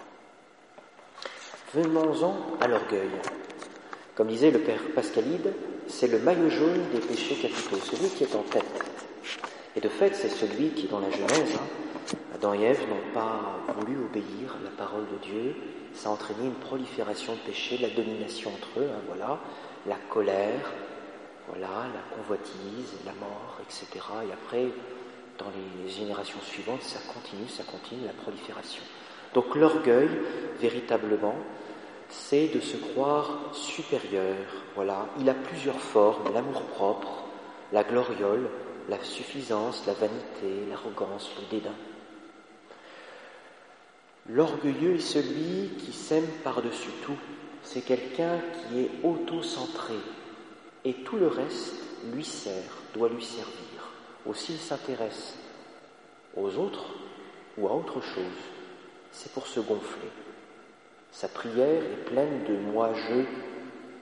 Venons-en à l'orgueil. Comme disait le père Pascalide, c'est le maillot jaune des péchés capitaux, celui qui est en tête. Et de fait, c'est celui qui, dans la Genèse, hein, Adam et Ève n'ont pas voulu obéir à la parole de Dieu. Ça a entraîné une prolifération de péchés, la domination entre eux, hein, voilà, la colère, voilà, la convoitise, la mort, et cetera. Et après, dans les générations suivantes, ça continue, ça continue, la prolifération. Donc l'orgueil, véritablement, c'est de se croire supérieur. Voilà, il a plusieurs formes, l'amour-propre, la gloriole, la suffisance, la vanité, l'arrogance, le dédain. L'orgueilleux est celui qui s'aime par-dessus tout. C'est quelqu'un qui est auto-centré et tout le reste lui sert, doit lui servir. Aussi il s'intéresse aux autres ou à autre chose. C'est pour se gonfler. Sa prière est pleine de « moi-je »,« moi-je »,«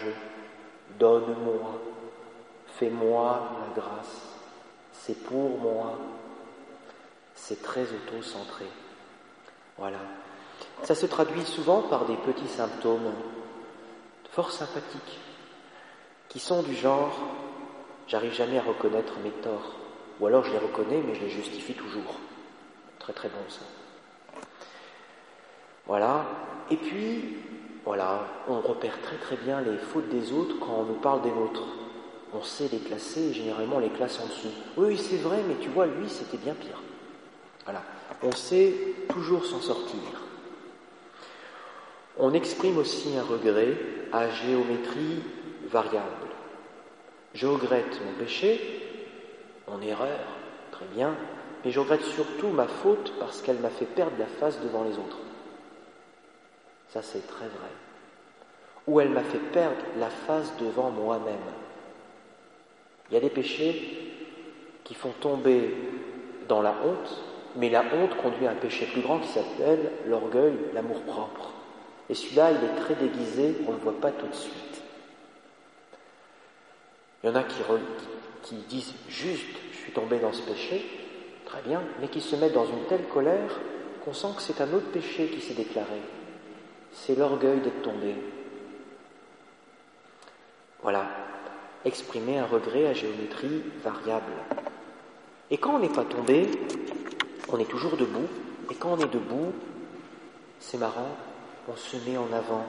donne-moi »,« fais-moi la grâce »,« c'est pour moi ». C'est très auto-centré. Voilà. Ça se traduit souvent par des petits symptômes fort sympathiques, qui sont du genre « j'arrive jamais à reconnaître mes torts », ou alors je les reconnais mais je les justifie toujours. Très très bon ça. Voilà. Et puis, voilà, on repère très très bien les fautes des autres quand on nous parle des nôtres. On sait les classer et généralement on les classe en dessous. Oui, c'est vrai, mais tu vois, lui, c'était bien pire. Voilà. On sait toujours s'en sortir. On exprime aussi un regret à géométrie variable. Je regrette mon péché, mon erreur, très bien, mais je regrette surtout ma faute parce qu'elle m'a fait perdre la face devant les autres. Ça, c'est très vrai. Ou elle m'a fait perdre la face devant moi-même. Il y a des péchés qui font tomber dans la honte, mais la honte conduit à un péché plus grand qui s'appelle l'orgueil, l'amour-propre. Et celui-là, il est très déguisé, on ne le voit pas tout de suite. Il y en a qui, re, qui, qui disent juste « je suis tombé dans ce péché », très bien, mais qui se mettent dans une telle colère qu'on sent que c'est un autre péché qui s'est déclaré. C'est l'orgueil d'être tombé. Voilà, exprimer un regret à géométrie variable. Et quand on n'est pas tombé, on est toujours debout. Et quand on est debout, c'est marrant, on se met en avant.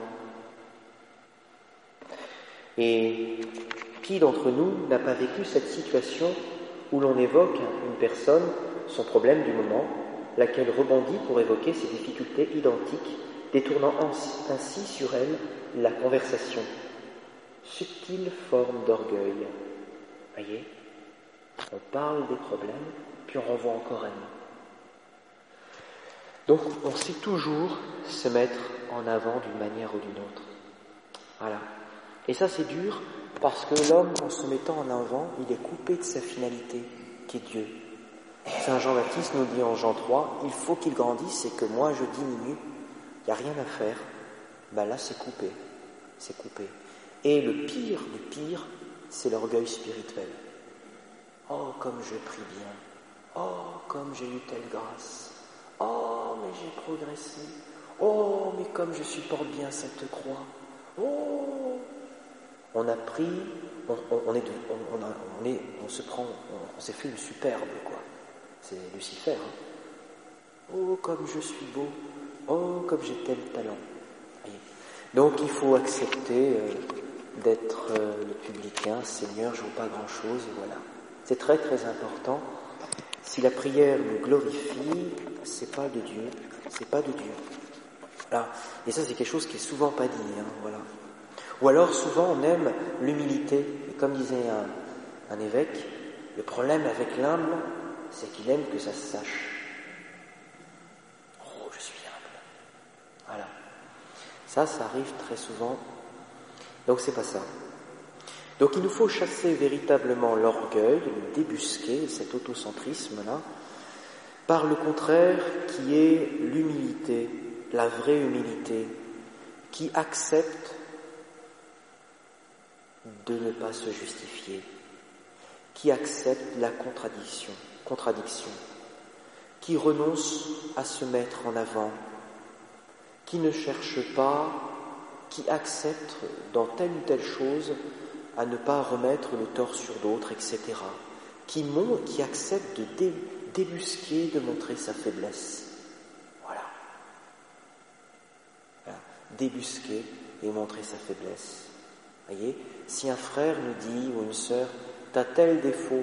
Et qui d'entre nous n'a pas vécu cette situation où l'on évoque une personne, son problème du moment, laquelle rebondit pour évoquer ses difficultés identiques, détournant ainsi sur elle la conversation. Subtile forme d'orgueil. Voyez, on parle des problèmes, puis on renvoie encore à nous. Donc, on sait toujours se mettre en avant d'une manière ou d'une autre. Voilà. Et ça, c'est dur, parce que l'homme, en se mettant en avant, il est coupé de sa finalité, qui est Dieu. Saint Jean-Baptiste nous dit en Jean trois, il faut qu'il grandisse et que moi je diminue. Il n'y a rien à faire. Ben là, c'est coupé. C'est coupé. Et le pire du pire, c'est l'orgueil spirituel. Oh, comme je prie bien. Oh, comme j'ai eu telle grâce. Oh, mais j'ai progressé. Oh, mais comme je supporte bien cette croix. Oh, on a pris, on, on, on est, on, on, a, on est, on se prend, on, on s'est fait une superbe, quoi. C'est Lucifer. Hein. Oh, comme je suis beau. Oh, comme j'ai tel talent. Voyez. Donc, il faut accepter euh, d'être euh, le publicain. Seigneur, je ne vaux pas grand-chose, et voilà. C'est très, très important. Si la prière nous glorifie, c'est pas de Dieu. C'est pas de Dieu. Voilà. Et ça, c'est quelque chose qui est souvent pas dit. Hein, voilà. Ou alors, souvent, on aime l'humilité. Et comme disait un, un évêque, le problème avec l'humble, c'est qu'il aime que ça se sache. Oh, je suis humble. Voilà. Ça, ça arrive très souvent. Donc, c'est pas ça. Donc, il nous faut chasser véritablement l'orgueil, le débusquer, cet autocentrisme-là, par le contraire qui est l'humilité, la vraie humilité, qui accepte de ne pas se justifier, qui accepte la contradiction, contradiction, qui renonce à se mettre en avant, qui ne cherche pas, qui accepte dans telle ou telle chose à ne pas remettre le tort sur d'autres, et cetera, qui montre, qui accepte de dé, débusquer, de montrer sa faiblesse. Voilà. voilà. Débusquer et montrer sa faiblesse. Voyez, si un frère nous dit, ou une sœur, t'as tel défaut,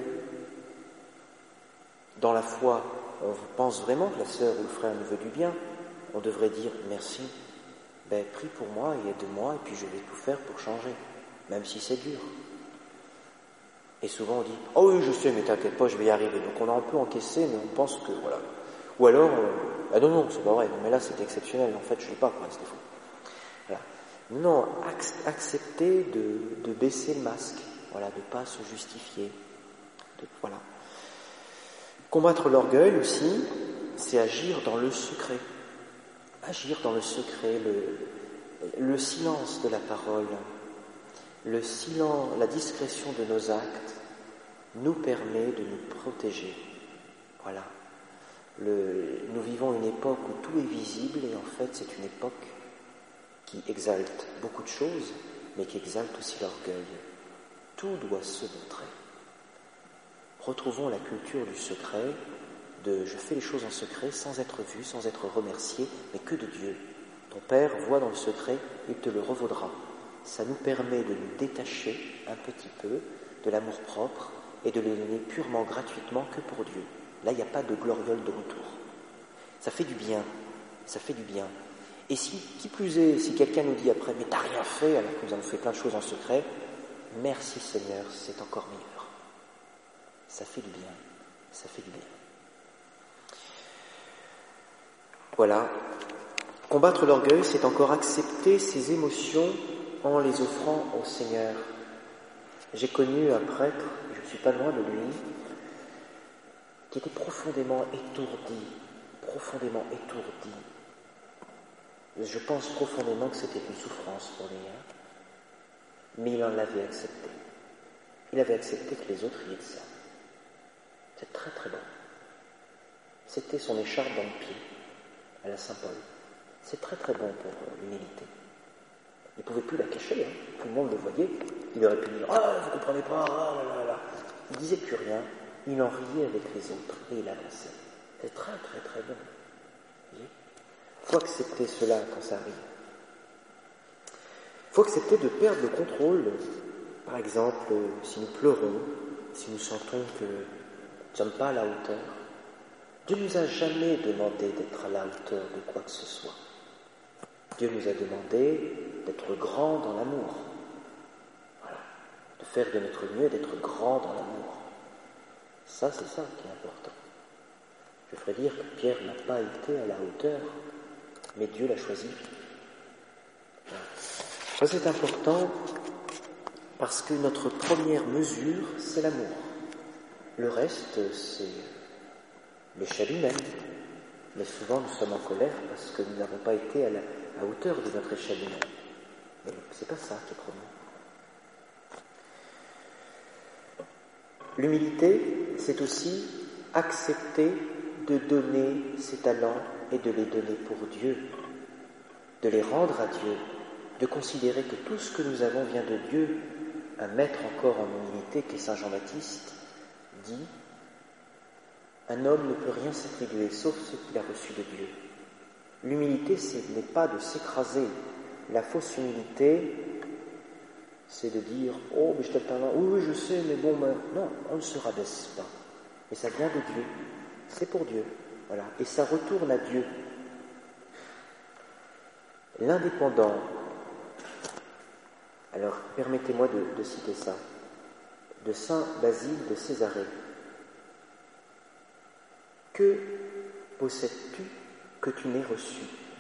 dans la foi, on pense vraiment que la sœur ou le frère nous veut du bien, on devrait dire merci, ben prie pour moi et aide-moi, et puis je vais tout faire pour changer, même si c'est dur. Et souvent on dit, oh oui je sais, mais t'inquiète pas, je vais y arriver. Donc on a un peu encaissé, mais on pense que voilà. Ou alors, on... ah non, non, c'est pas vrai, non, mais là c'est exceptionnel, en fait je l'ai pas, quoi, ce défaut. Voilà. Non, ac- accepter de, de baisser le masque, voilà, de ne pas se justifier. De, voilà. Combattre l'orgueil aussi, c'est agir dans le secret. Agir dans le secret, le, le silence de la parole, le silence, la discrétion de nos actes nous permet de nous protéger. Voilà. Le, nous vivons une époque où tout est visible et en fait c'est une époque qui exalte beaucoup de choses, mais qui exalte aussi l'orgueil. Tout doit se montrer. Retrouvons la culture du secret, de je fais les choses en secret sans être vu, sans être remercié, mais que de Dieu. Ton Père voit dans le secret, il te le revaudra. Ça nous permet de nous détacher un petit peu de l'amour-propre et de le donner purement gratuitement que pour Dieu. Là, il n'y a pas de gloriole de retour. Ça fait du bien, ça fait du bien. Et si, qui plus est, si quelqu'un nous dit après, mais t'as rien fait, alors que nous avons fait plein de choses en secret, merci Seigneur, c'est encore meilleur. Ça fait du bien, ça fait du bien. Voilà. Combattre l'orgueil, c'est encore accepter ses émotions en les offrant au Seigneur. J'ai connu un prêtre, je ne suis pas loin de lui, qui était profondément étourdi, profondément étourdi. Je pense profondément que c'était une souffrance pour lui, hein, mais il en avait accepté. Il avait accepté que les autres riaient de ça. C'est très très bon. C'était son écharpe dans le pied, à la Saint-Paul. C'est très très bon pour l'humilité. Il ne pouvait plus la cacher, hein. Tout le monde le voyait. Il aurait pu dire « Ah, vous ne comprenez pas, ah là là là ». Il ne disait plus rien, il en riait avec les autres et il avançait. C'est très très très bon. Vous voyez ? Il faut accepter cela quand ça arrive. Il faut accepter de perdre le contrôle. Par exemple, si nous pleurons, si nous sentons que nous ne sommes pas à la hauteur, Dieu ne nous a jamais demandé d'être à la hauteur de quoi que ce soit. Dieu nous a demandé d'être grand dans l'amour. Voilà. De faire de notre mieux, d'être grand dans l'amour. Ça, c'est ça qui est important. Je ferais dire que Pierre n'a pas été à la hauteur, mais Dieu l'a choisi. Voilà. Ça, c'est important parce que notre première mesure, c'est l'amour. Le reste, c'est l'échelle humaine. Mais souvent, nous sommes en colère parce que nous n'avons pas été à la à hauteur de notre échelle humaine. Mais c'est pas ça qui est promis. L'humilité, c'est aussi accepter de donner ses talents et de les donner pour Dieu, de les rendre à Dieu, de considérer que tout ce que nous avons vient de Dieu. Un maître encore en humilité, qui est Saint Jean-Baptiste, dit « Un homme ne peut rien s'attribuer sauf ce qu'il a reçu de Dieu ». L'humilité, ce n'est pas de s'écraser. La fausse humilité, c'est de dire « Oh, mais je t'ai le talent, oui, oui, je sais, mais bon, ben... » Non, on ne se rabaisse pas. Et ça vient de Dieu. C'est pour Dieu. Voilà. Et ça retourne à Dieu. L'indépendant. Alors, permettez-moi de, de citer ça. De Saint Basile de Césarée. Que possèdes-tu que tu n'aies reçu?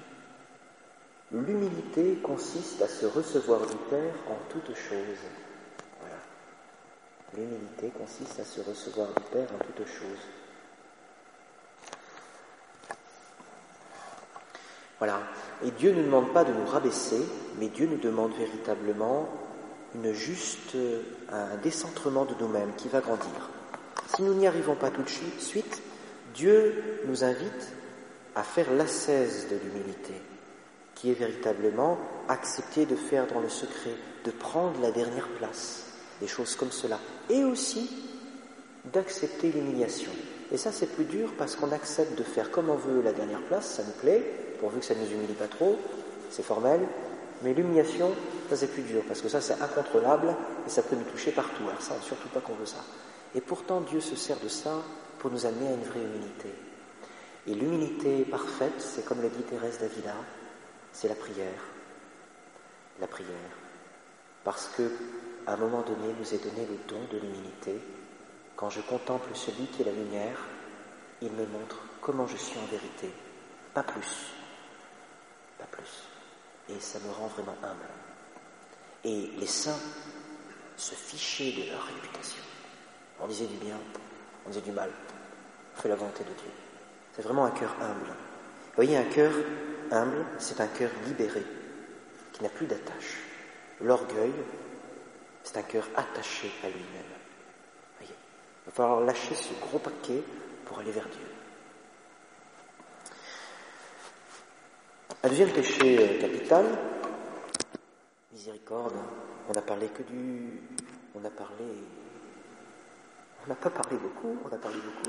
L'humilité consiste à se recevoir du Père en toutes choses. Voilà. L'humilité consiste à se recevoir du Père en toutes choses. Voilà. Et Dieu ne nous demande pas de nous rabaisser, mais Dieu nous demande véritablement une juste, un décentrement de nous-mêmes qui va grandir. Si nous n'y arrivons pas tout de suite, Dieu nous invite à faire l'ascèse de l'humilité, qui est véritablement accepter de faire dans le secret, de prendre la dernière place, des choses comme cela, et aussi d'accepter l'humiliation. Et ça, c'est plus dur parce qu'on accepte de faire comme on veut la dernière place, ça nous plaît, pourvu que ça ne nous humilie pas trop, c'est formel, mais l'humiliation, ça c'est plus dur, parce que ça c'est incontrôlable et ça peut nous toucher partout. Alors ça, surtout pas qu'on veut ça. Et pourtant, Dieu se sert de ça pour nous amener à une vraie humilité. Et l'humilité parfaite, c'est comme l'a dit Thérèse d'Avila, c'est la prière. La prière. Parce que, à un moment donné, nous est donné le don de l'humilité. Quand je contemple celui qui est la lumière, il me montre comment je suis en vérité. Pas plus. Pas plus. Et ça me rend vraiment humble. Et les saints se fichaient de leur réputation. On disait du bien, on disait du mal. On fait la volonté de Dieu. C'est vraiment un cœur humble. Vous voyez, un cœur humble, c'est un cœur libéré, qui n'a plus d'attache. L'orgueil, c'est un cœur attaché à lui-même. Voyez, il va falloir lâcher ce gros paquet pour aller vers Dieu. Un deuxième péché capital, miséricorde. On n'a parlé que du... On a parlé... On n'a pas parlé beaucoup, on a parlé beaucoup.